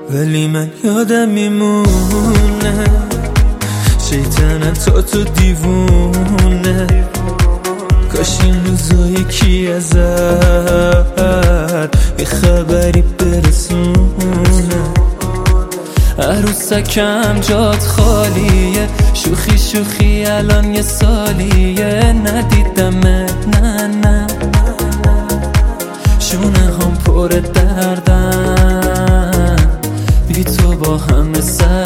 ولی من یادم میمونه شیطنم تو دیوونه. کاش این روزا یکی ازت یه خبری برسونه. عروسکم جات خالیه، شوخی شوخی الان یه سالیه ندیدمت، نه نه شونه هم پر دردم، بی تو با همه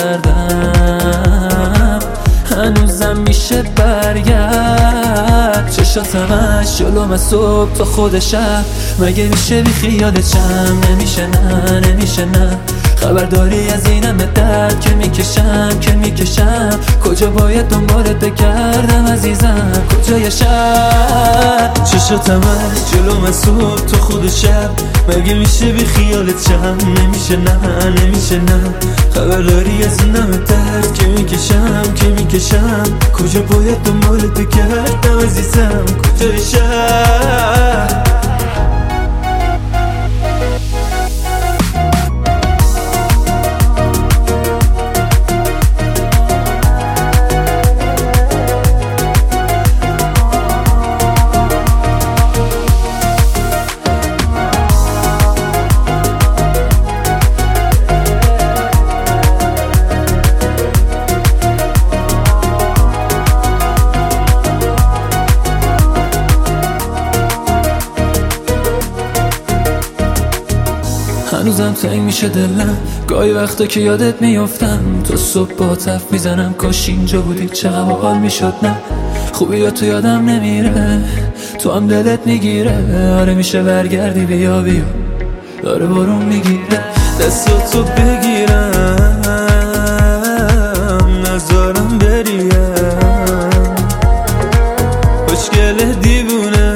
سردم. هنوزم میشه برگرد، چشاتمش جلوم صبح تا خود شب. مگه میشه بی خیالتم؟ نمیشه نه نمیشه نه. خبرداری از اینم درد که میکشم کجا باید دنبالت بگردم عزیزم، کجای شب؟ چشاتمش جلوم صبح تا خود شب. مگه میشه بی خیالتم؟ نمیشه نه نمیشه نه. خبرداری از اینم درد که میکشم کجا باید دنبالت بگردم عزیزم، کجای شب؟ هنوزم تنگ میشه دلم گاهی وقتا که یادت میافتم. تو صبح با تف میزنم کاش اینجا بودی چقدر حال میشد. نه خوبی یا تو یادم نمیره، تو هم دلت میگیره. آره میشه برگردی بیا بیا، داره بارون میگیره. دستاتو بگیرم نذارم بریم، خوشگله دیوونه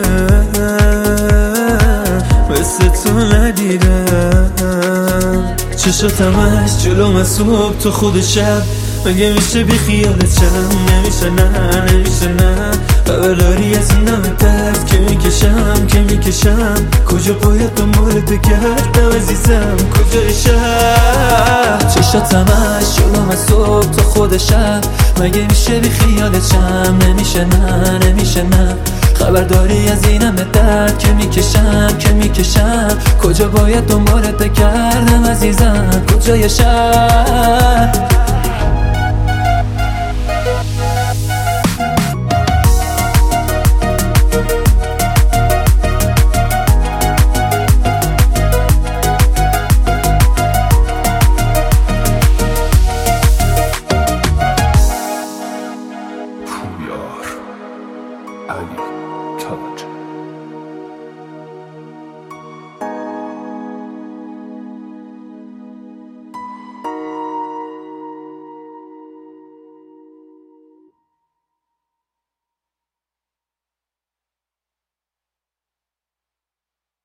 مثل تو ندیدم. چشاتمش جلوم صبح تو خود شب. مگه میشه بی خیالتم؟ نمیشه نه نمیشه نه. خبرداری از اینم درد که میکشم کجا باید دنبالت بگردم عزیزم، کجای شب؟ چشاتمش جلوم صبح تو خود شب. مگه میشه بی خیالتم؟ نمیشه نه نمیشه نه. خبرداری از اینم درد که میکشم کجا باید دنبالت بگردم عزیزم، کجای شب؟